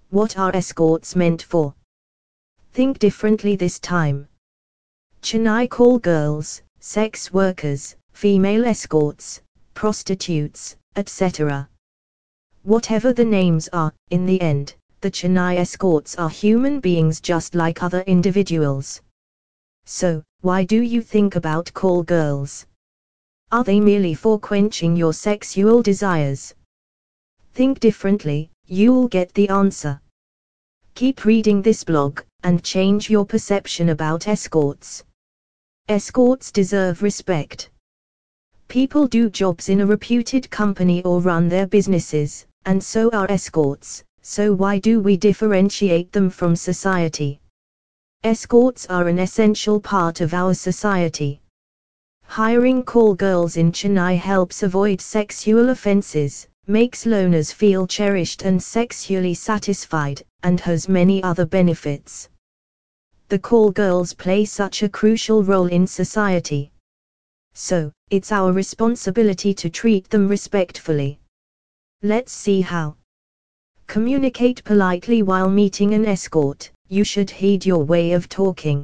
What are escorts meant for? Think differently this time. Chennai call girls, sex workers, female escorts, prostitutes, etc. Whatever the names are, in the end, the Chennai escorts are human beings just like other individuals. So, why do you think about call girls? Are they merely for quenching your sexual desires? Think differently, you'll get the answer. Keep reading this blog, and change your perception about escorts. Escorts deserve respect. People do jobs in a reputed company or run their businesses, and so are escorts, so why do we differentiate them from society? Escorts are an essential part of our society. Hiring call girls in Chennai helps avoid sexual offences, makes loners feel cherished and sexually satisfied, and has many other benefits. The call girls play such a crucial role in society. So, it's our responsibility to treat them respectfully. Let's see how. Communicate politely while meeting an escort. You should heed your way of talking.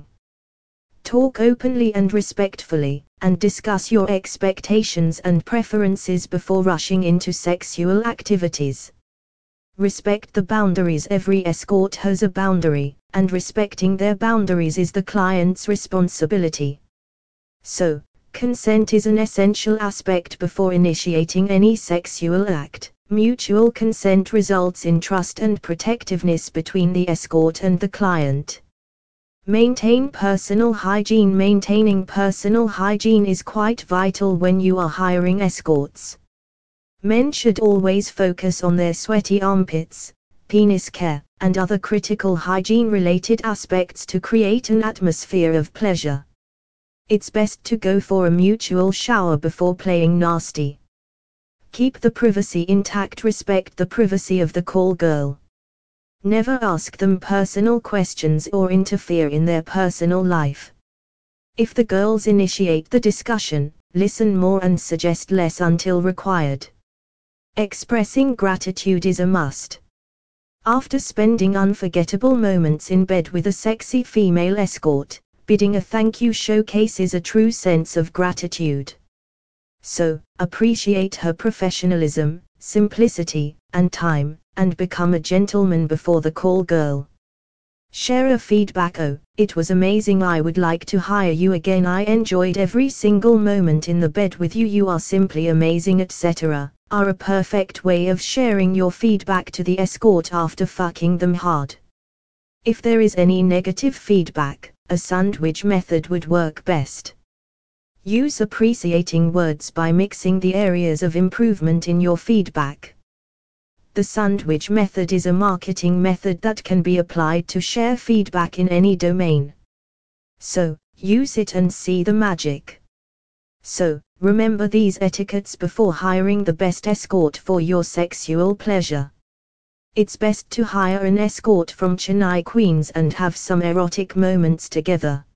Talk openly and respectfully, and discuss your expectations and preferences before rushing into sexual activities. Respect the boundaries. Every escort has a boundary, and respecting their boundaries is the client's responsibility. So, consent is an essential aspect before initiating any sexual act. Mutual consent results in trust and protectiveness between the escort and the client. Maintain personal hygiene. Maintaining personal hygiene is quite vital when you are hiring escorts. Men should always focus on their sweaty armpits, penis care, and other critical hygiene-related aspects to create an atmosphere of pleasure. It's best to go for a mutual shower before playing nasty. Keep the privacy intact. Respect the privacy of the call girl. Never ask them personal questions or interfere in their personal life. If the girls initiate the discussion, listen more and suggest less until required. Expressing gratitude is a must. After spending unforgettable moments in bed with a sexy female escort, bidding a thank you showcases a true sense of gratitude. So, appreciate her professionalism, simplicity, and time, and become a gentleman before the call girl. Share a feedback. Oh, it was amazing. I would like to hire you again. I enjoyed every single moment in the bed with you. You are simply amazing, etc. Are a perfect way of sharing your feedback to the escort after fucking them hard. If there is any negative feedback, a sandwich method would work best. Use appreciating words by mixing the areas of improvement in your feedback. The sandwich method is a marketing method that can be applied to share feedback in any domain. So, use it and see the magic. So, remember these etiquettes before hiring the best escort for your sexual pleasure. It's best to hire an escort from Chennai, Queens and have some erotic moments together.